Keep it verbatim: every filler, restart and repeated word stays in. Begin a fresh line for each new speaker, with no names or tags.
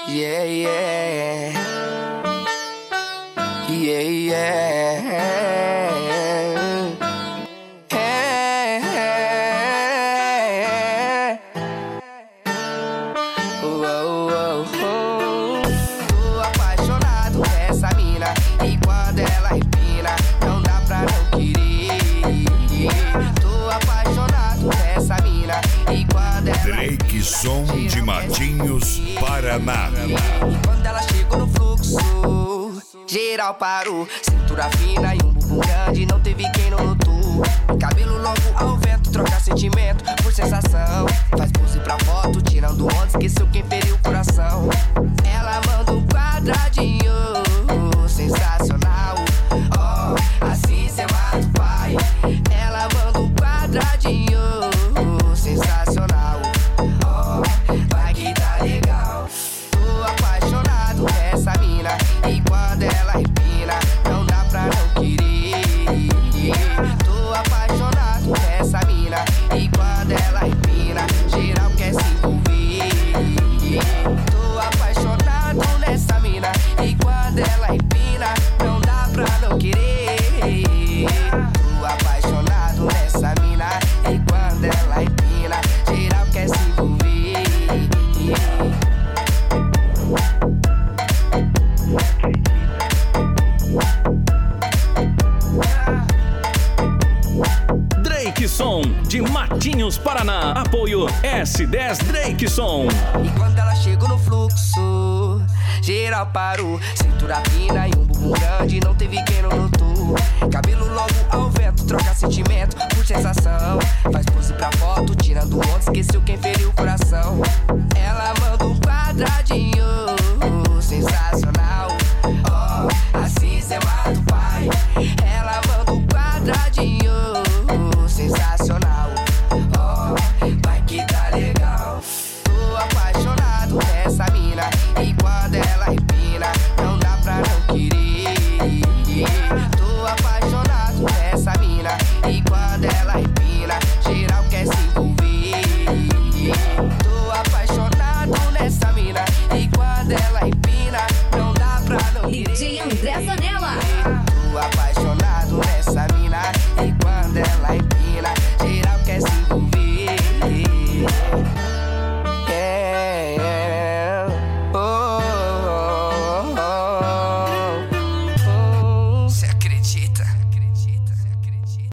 Yeah, yeah. Yeah, yeah. Hey, hey. Uou, uou, uou. Tô apaixonado nessa mina e quando ela empina não dá pra não querer. Tô apaixonado nessa mina e quando ela
Drake Som de Matinhos, Paraná.
E quando ela chegou no fluxo, geral parou. Cintura fina e um bumbum grande, não teve quem não notou. Cabelo longo ao vento, troca sentimento por sensação. Faz pose pra foto, tirando onda, esqueceu quem feriu o coração. Ela manda um quadradinho, sensacional. Oh, assim cê mata o pai. Ela manda um quadradinho, sensacional. Oh, vai que tá legal. Tô apaixonado nessa mina e quando ela empina não dá pra não querer. Tô apaixonado nessa mina e quando ela empina geral quer se envolver. Tô apaixonado nessa mina e quando ela empina não dá pra não querer. Tô apaixonado nessa mina e quando ela empina geral quer se envolver.
Drake Som de Matinhos, Paraná. Apoio S dez Drake Som.
E quando ela chegou no fluxo, geral parou. Cintura fina e um bumbum grande, não teve quem não notou. Cabelo longo ao vento, troca sentimento por sensação. Faz pose pra foto, tirando onda, esqueceu quem fez